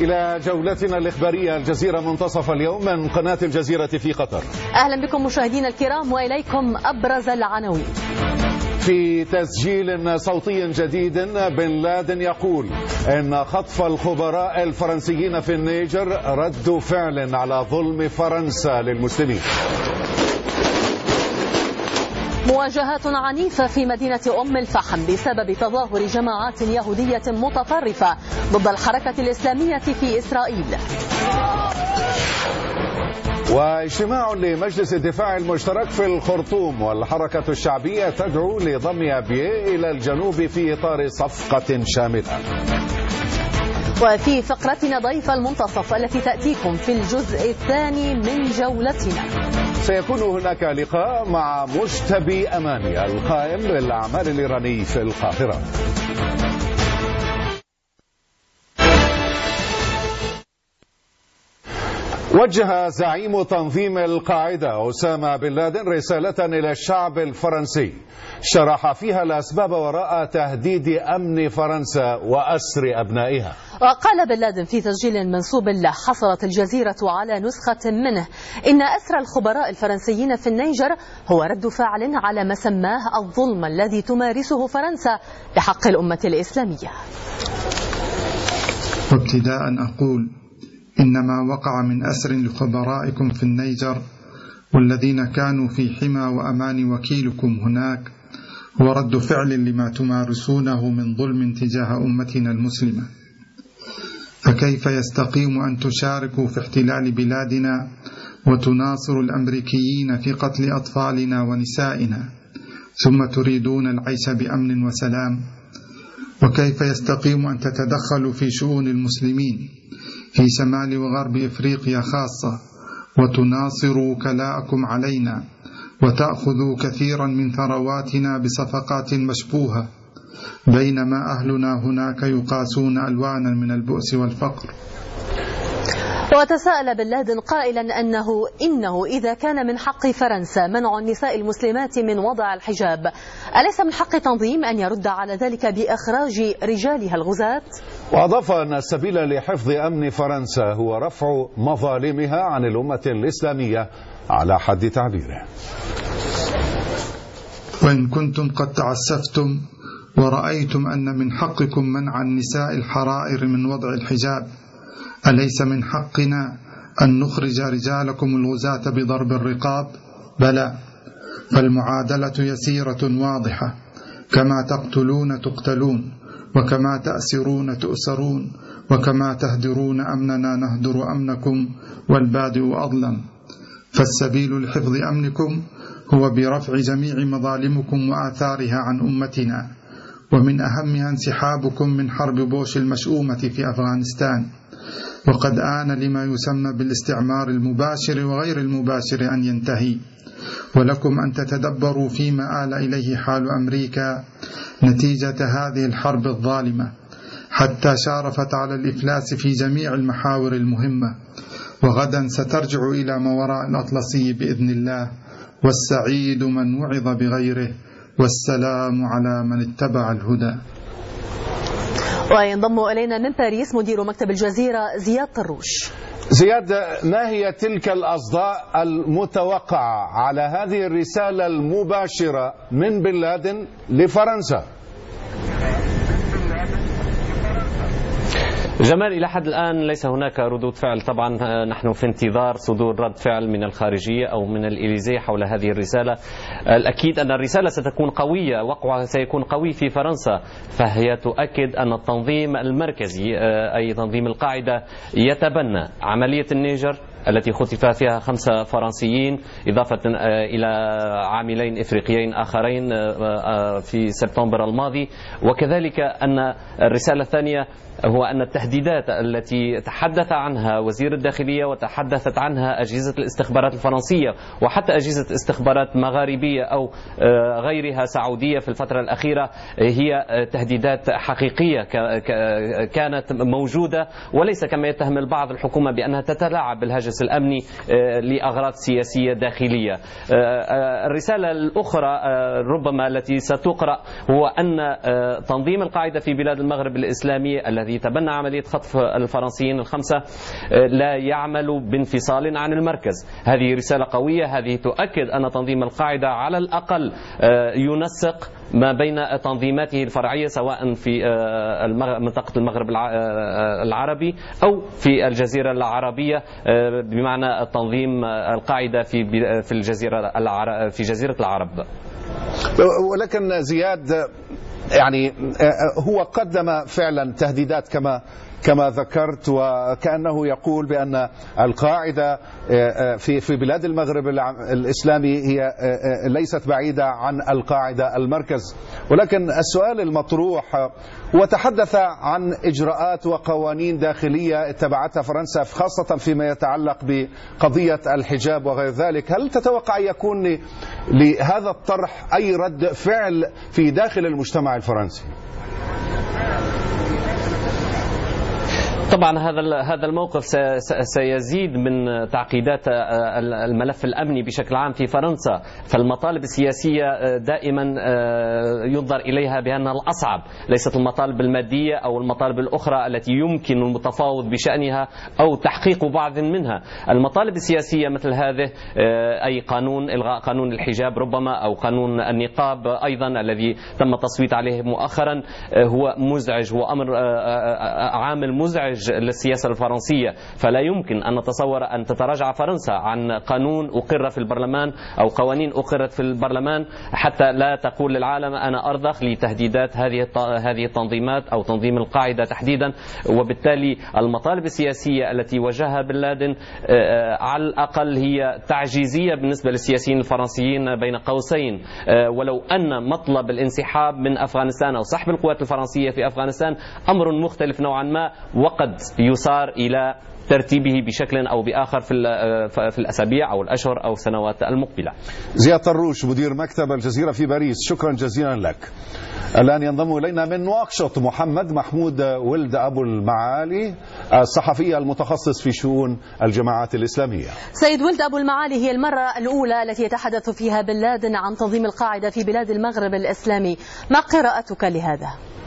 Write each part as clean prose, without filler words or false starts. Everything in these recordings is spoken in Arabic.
إلى جولتنا الإخبارية الجزيرة منتصف اليوم من قناة الجزيرة في قطر. أهلا بكم مشاهدينا الكرام وإليكم أبرز العناوين. في تسجيل صوتي جديد بن لادن يقول إن خطف الخبراء الفرنسيين في النيجر رد فعل على ظلم فرنسا للمسلمين. مواجهات عنيفة في مدينة أم الفحم بسبب تظاهر جماعات يهودية متطرفة ضد الحركة الإسلامية في إسرائيل. واجتماع لمجلس الدفاع المشترك في الخرطوم والحركة الشعبية تدعو لضم أبيي إلى الجنوب في إطار صفقة شاملة. وفي فقرتنا ضيف المنتصف التي تأتيكم في الجزء الثاني من جولتنا. سيكون هناك لقاء مع مجتبي أماني القائم بالأعمال الإيراني في القاهرة. وجه زعيم تنظيم القاعدة أسامة بن لادن رسالة إلى الشعب الفرنسي شرح فيها الأسباب وراء تهديد أمن فرنسا وأسر أبنائها. وقال بن لادن في تسجيل منسوب له حصلت الجزيرة على نسخة منه إن أسر الخبراء الفرنسيين في النيجر هو رد فعل على ما سماه الظلم الذي تمارسه فرنسا بحق الأمة الإسلامية. وابتداء أقول إن ما وقع من أسر لخبرائكم في النيجر والذين كانوا في حمى وأمان وكيلكم هناك هو رد فعل لما تمارسونه من ظلم تجاه أمتنا المسلمة. فكيف يستقيم أن تشاركوا في احتلال بلادنا وتناصروا الأمريكيين في قتل أطفالنا ونسائنا ثم تريدون العيش بأمن وسلام؟ وكيف يستقيم أن تتدخلوا في شؤون المسلمين في شمال وغرب إفريقيا خاصة وتناصروا وكلاءكم علينا وتأخذوا كثيرا من ثرواتنا بصفقات مشبوهة بينما أهلنا هناك يقاسون ألوانا من البؤس والفقر؟ وتساءل بن لادن قائلا إنه إذا كان من حق فرنسا منع النساء المسلمات من وضع الحجاب أليس من حق تنظيم أن يرد على ذلك بإخراج رجالها الغزاة؟ وأضاف أن السبيل لحفظ أمن فرنسا هو رفع مظالمها عن الأمة الإسلامية على حد تعبيره. وإن كنتم قد تعسفتم ورأيتم أن من حقكم منع النساء الحرائر من وضع الحجاب أليس من حقنا أن نخرج رجالكم الغزاة بضرب الرقاب؟ بلى، فالمعادلة يسيرة واضحة، كما تقتلون تقتلون، وكما تأسرون تؤسرون، وكما تهدرون أمننا نهدر أمنكم، والبادئ أظلم. فالسبيل لحفظ أمنكم هو برفع جميع مظالمكم وآثارها عن أمتنا، ومن أهمها انسحابكم من حرب بوش المشؤومة في أفغانستان. وقد آن لما يسمى بالاستعمار المباشر وغير المباشر أن ينتهي، ولكم أن تتدبروا فيما آل إليه حال أمريكا نتيجة هذه الحرب الظالمة، حتى شارفت على الإفلاس في جميع المحاور المهمة، وغدا سترجع إلى ما وراء الأطلسي بإذن الله. والسعيد من وعظ بغيره، والسلام على من اتبع الهدى. وينضم إلينا من باريس مدير مكتب الجزيرة زياد طروش. زياد، ما هي تلك الأصداء المتوقعة على هذه الرسالة المباشرة من بن لادن لفرنسا؟ جمال، إلى حد الآن ليس هناك ردود فعل. طبعا نحن في انتظار صدور رد فعل من الخارجية أو من الإليزي حول هذه الرسالة. الأكيد أن الرسالة ستكون قوية، وقعها سيكون قوي في فرنسا، فهي تؤكد أن التنظيم المركزي أي تنظيم القاعدة يتبنى عملية النيجر التي خطف فيها 5 فرنسيين إضافة إلى عاملين إفريقيين آخرين في سبتمبر الماضي. وكذلك أن الرسالة الثانية هو أن التهديدات التي تحدث عنها وزير الداخلية وتحدثت عنها أجهزة الاستخبارات الفرنسية وحتى أجهزة استخبارات مغاربية أو غيرها سعودية في الفترة الأخيرة هي تهديدات حقيقية كانت موجودة، وليس كما يتهم البعض الحكومة بأنها تتلاعب بالهاجس المجلس الأمني لأغراض سياسية داخلية. الرسالة الأخرى ربما التي ستقرأ هو أن تنظيم القاعدة في بلاد المغرب الإسلامي الذي تبنى عملية خطف الفرنسيين ال5 لا يعمل بانفصال عن المركز. هذه رسالة قوية، هذه تؤكد أن تنظيم القاعدة على الأقل ينسق ما بين تنظيماته الفرعية سواء في منطقة المغرب العربي أو في الجزيرة العربية، بمعنى تنظيم القاعدة في جزيرة العرب. ولكن زياد يعني هو قدم فعلا تهديدات كما ذكرت، وكأنه يقول بأن القاعدة في بلاد المغرب الإسلامي هي ليست بعيدة عن القاعدة المركز. ولكن السؤال المطروح هو تحدث عن إجراءات وقوانين داخلية اتبعتها فرنسا خاصة فيما يتعلق بقضية الحجاب وغير ذلك. هل تتوقع أن يكون لهذا الطرح أي رد فعل في داخل المجتمع الفرنسي؟ طبعا هذا الموقف سيزيد من تعقيدات الملف الأمني بشكل عام في فرنسا، فالمطالب السياسية دائما ينظر إليها بأنها الأصعب، ليست المطالب المادية أو المطالب الأخرى التي يمكن المتفاوض بشأنها أو تحقيق بعض منها. المطالب السياسية مثل هذه أي قانون إلغاء قانون الحجاب ربما أو قانون النقاب أيضا الذي تم التصويت عليه مؤخرا هو مزعج، هو أمر عامل مزعج للسياسة الفرنسية. فلا يمكن أن نتصور أن تتراجع فرنسا عن قانون أقر في البرلمان أو قوانين أقرت في البرلمان حتى لا تقول للعالم أنا أرضخ لتهديدات هذه التنظيمات أو تنظيم القاعدة تحديدا. وبالتالي المطالب السياسية التي وجهها بن لادن على الأقل هي تعجيزية بالنسبة للسياسيين الفرنسيين بين قوسين، ولو أن مطلب الانسحاب من أفغانستان أو سحب القوات الفرنسية في أفغانستان أمر مختلف نوعا ما، وقد يصار إلى ترتيبه بشكل أو بآخر في الأسابيع أو الأشهر أو السنوات المقبلة. زياد طروش مدير مكتب الجزيرة في باريس، شكرا جزيلا لك. الآن ينضم إلينا من نواكشوط محمود ولد أبو المعالي الصحفي المتخصص في شؤون الجماعات الإسلامية. سيد ولد أبو المعالي، هي المرة الأولى التي يتحدث فيها بن لادن عن تنظيم القاعدة في بلاد المغرب الإسلامي، ما قراءتك لهذا؟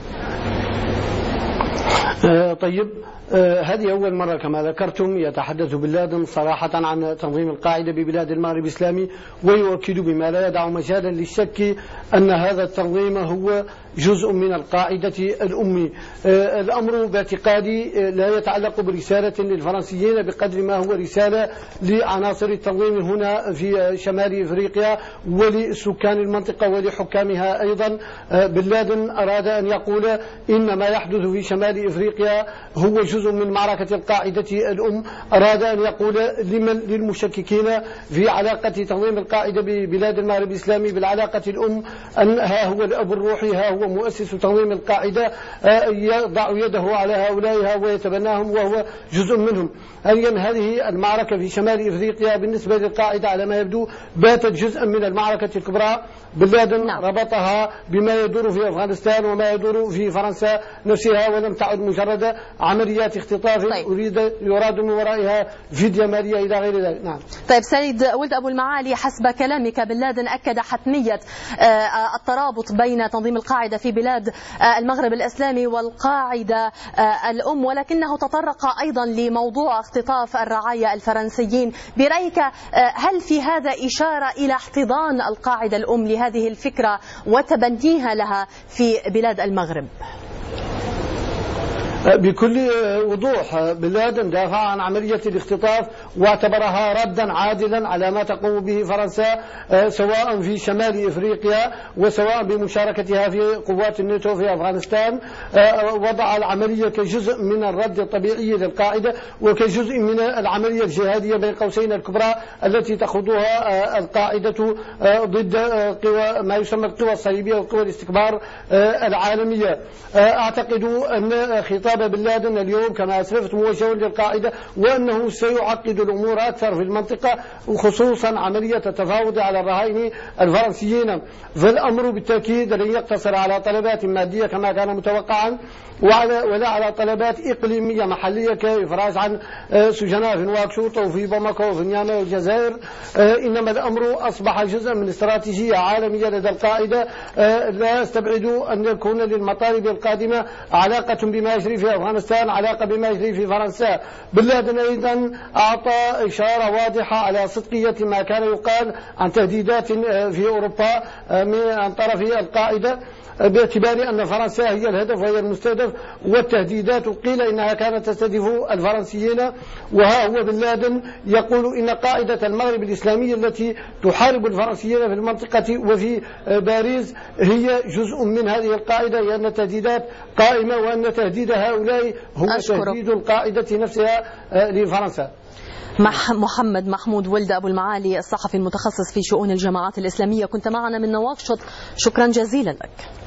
طيب، هذه أول مرة كما ذكرتم يتحدث بن لادن صراحة عن تنظيم القاعدة ببلاد المغرب الإسلامي، ويؤكد بما لا يدع مجالا للشك أن هذا التنظيم هو جزء من القاعدة الأمي. الأمر باعتقادي لا يتعلق برسالة للفرنسيين بقدر ما هو رسالة لعناصر التنظيم هنا في شمال إفريقيا ولسكان المنطقة ولحكامها أيضا. بن لادن أراد أن يقول إن ما يحدث في شمال إفريقيا هو جزء من معركة القاعدة الأم. أراد أن يقول للمشككين في علاقة تنظيم القاعدة ببلاد المغرب الإسلامي بالعلاقة الأم أن ها هو الأب الروحي، ها هو مؤسس تنظيم القاعدة، يضع يده على هؤلاء ويتبناهم وهو جزء منهم. هذه المعركة في شمال إفريقيا بالنسبة للقاعدة على ما يبدو باتت جزءا من المعركة الكبرى. بن لادن ربطها بما يدور في أفغانستان وما يدور في فرنسا نفسها، ولم تعد مجرد عمليات اختطاف يراد من ورائها فدية مالية إلى غير ذلك. نعم. طيب سيد ولد أبو المعالي، حسب كلامك بن لادن أكد حتمية الترابط بين تنظيم القاعدة في بلاد المغرب الإسلامي والقاعدة الأم، ولكنه تطرق أيضا لموضوع اختطاف الرعايا الفرنسيين. برأيك هل في هذا إشارة إلى احتضان القاعدة الأم لهذه الفكرة وتبنيها لها في بلاد المغرب؟ بكل وضوح بن لادن دافع عن عملية الاختطاف واعتبرها ردا عادلا على ما تقوم به فرنسا سواء في شمال إفريقيا وسواء بمشاركتها في قوات الناتو في أفغانستان. وضع العملية كجزء من الرد الطبيعي للقاعدة وكجزء من العملية الجهادية بين قوسين الكبرى التي تخوضها القاعدة ضد قوى ما يسمى القوى الصليبية وقوى الاستكبار العالمية. أعتقد أن خطاب أصابة بن لادن اليوم كما أسلفت موجه للقاعدة، وأنه سيعقد الأمور أكثر في المنطقة، وخصوصا عملية التفاوض على الرهائن الفرنسيين. فالأمر بالتأكيد لن يقتصر على طلبات مادية كما كان متوقعا، ولا على طلبات إقليمية محلية كإفراج عن سجناء في نواكشوط وفي باماكو وفي نيامي والجزائر، إنما الأمر أصبح جزءا من استراتيجية عالمية لدى القاعدة. لا يستبعد أن يكون للمطالب القادمة علاقة بما يجري في أفغانستان، علاقة بما يجري في فرنسا. بن لادن أيضا أعطى إشارة واضحة على صدقية ما كان يقال عن تهديدات في أوروبا من طرف القاعدة، باعتبار أن فرنسا هي الهدف وهي المستهدف، والتهديدات قيل إنها كانت تستهدف الفرنسيين. وها هو بن لادن يقول إن قاعدة المغرب الإسلامي التي تحارب الفرنسيين في المنطقة وفي باريس هي جزء من هذه القاعدة، لأن التهديدات قائمة، وأن تهديد هؤلاء هو تهديد القاعدة نفسها لفرنسا. محمد محمود ولد أبو المعالي الصحفي المتخصص في شؤون الجماعات الإسلامية، كنت معنا من نواكشوط، شكرا جزيلا لك.